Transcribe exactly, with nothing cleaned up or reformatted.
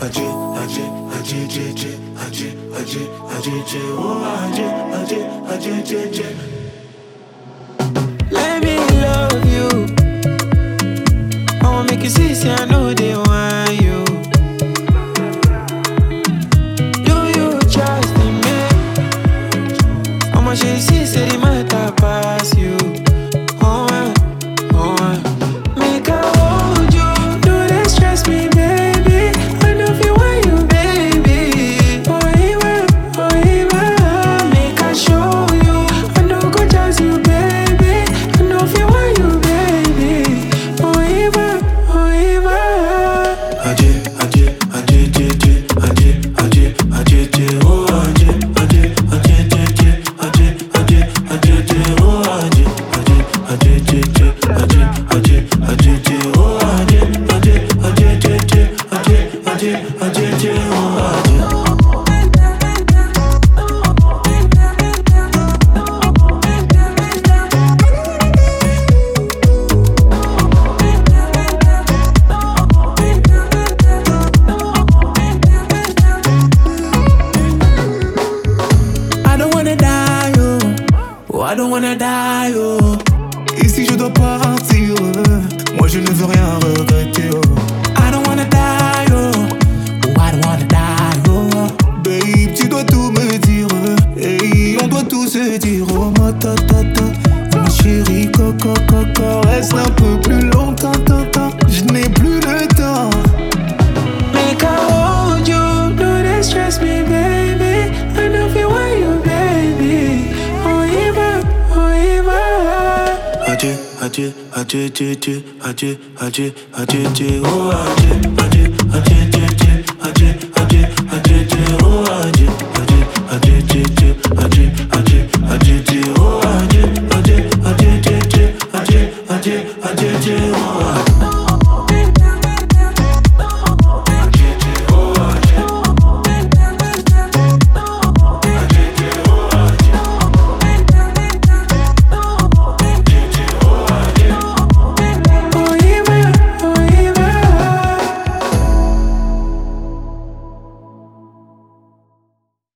adieu, adieu, adieu, adieu, adieu, adieu, adieu, adieu, oh adieu, adieu, adieu, adieu, adieu. Let me love you. I wanna make you see, say I know they want you. Do you trust in me? How much you see, say the matter pass you. Oh, uh, oh, uh. Make I hold you. Do they stress me, baby? I know if you want you, baby. Oh, even, oh, even. Make I show you. I know go just you, baby. I know if you want you, baby. Oh, even, oh, even. Adieu, adieu, adieu, adieu, adieu, adieu, adieu, adieu, adieu, oh adieu, adieu, adieu, adieu, adieu, adieu, adieu, adieu, oh adieu, adieu, adieu, adieu, adieu, adieu, adieu, adieu, oh adieu, adieu, adieu, adieu, adieu, adieu, adieu, adieu, oh adieu. I don't wanna die, oh. Oh, I don't wanna die, oh. Et si je dois partir, euh, moi je ne veux rien regretter, oh. I don't wanna die, oh. Oh, I don't wanna die, oh. Babe, tu dois tout me dire, euh, hey, on doit tout se dire, oh, ma ta ta ta. Ma chérie, coco, coco, reste un peu plus longtemps, tant, tant. Je n'ai plus le temps. Make I hold you. Do they stress me, baby? I know if you want you, baby. Oh, even, oh, even. Adieu, adieu, adieu, adieu, adieu, adieu, adieu, adieu, adieu, oh adieu, adieu, adieu.